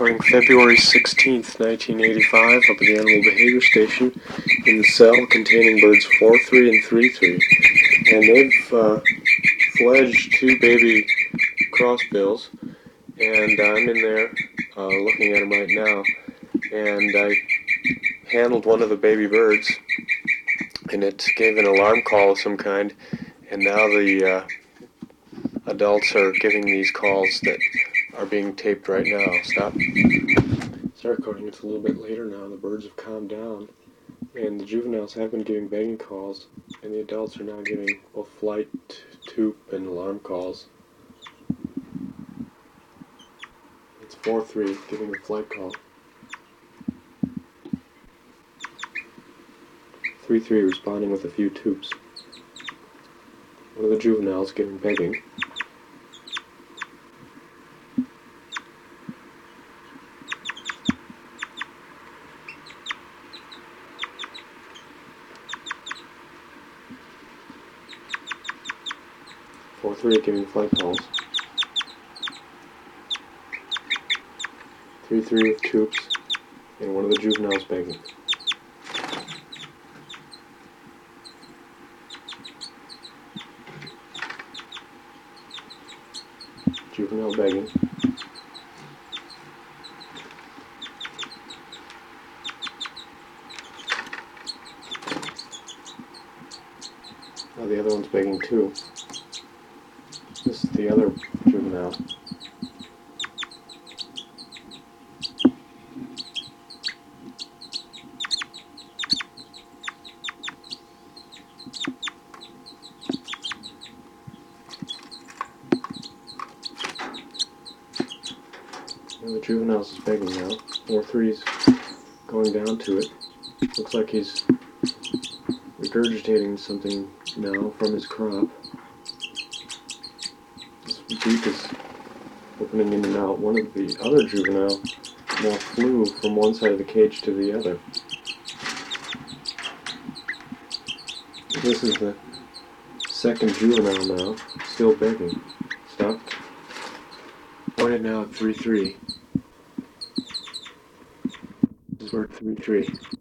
Recording February 16th, 1985, up at the Animal Behavior Station in the cell containing birds 4-3 and 3-3. And they've fledged two baby crossbills, and I'm in there looking at them right now. And I handled one of the baby birds, and it gave an alarm call of some kind, and now the adults are giving these calls that are being taped right now. Stop. Start recording. It's a little bit later now. The birds have calmed down, and the juveniles have been giving begging calls, and the adults are now giving both flight, toop, and alarm calls. It's 4-3 giving a flight call. 3-3 responding with a few toops. One of the juveniles giving begging. Four, 3 giving flight calls. 3-3 with toops, and one of the juveniles begging. Juvenile begging. Now the other one's begging too. This is the other juvenile. And the juveniles is begging now. 4-3's going down to it. Looks like he's regurgitating something now from his crop. His beak is opening in and out. One of the other juvenile now flew from one side of the cage to the other. This is the second juvenile now, still begging. Stop. Pointed now at 3-3. This is bird 3-3.